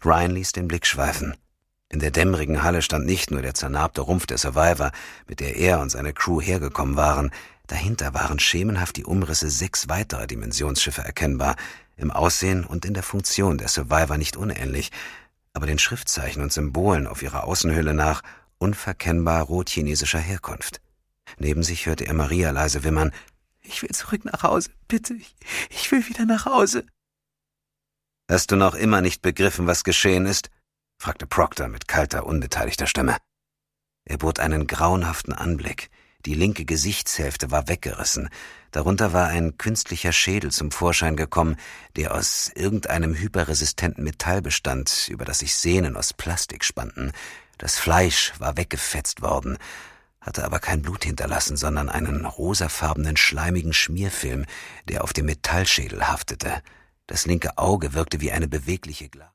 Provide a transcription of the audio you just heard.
Ryan ließ den Blick schweifen. In der dämmerigen Halle stand nicht nur der zernarbte Rumpf der Survivor, mit der er und seine Crew hergekommen waren. Dahinter waren schemenhaft die Umrisse 6 weiterer Dimensionsschiffe erkennbar, im Aussehen und in der Funktion der Survivor nicht unähnlich, aber den Schriftzeichen und Symbolen auf ihrer Außenhülle nach unverkennbar rotchinesischer Herkunft. Neben sich hörte er Maria leise wimmern: »Ich will zurück nach Hause, bitte, ich will wieder nach Hause.« »Hast du noch immer nicht begriffen, was geschehen ist?« fragte Proctor mit kalter, unbeteiligter Stimme. Er bot einen grauenhaften Anblick. Die linke Gesichtshälfte war weggerissen. Darunter war ein künstlicher Schädel zum Vorschein gekommen, der aus irgendeinem hyperresistenten Metall bestand, über das sich Sehnen aus Plastik spannten. Das Fleisch war weggefetzt worden, hatte aber kein Blut hinterlassen, sondern einen rosafarbenen, schleimigen Schmierfilm, der auf dem Metallschädel haftete. Das linke Auge wirkte wie eine bewegliche Glas.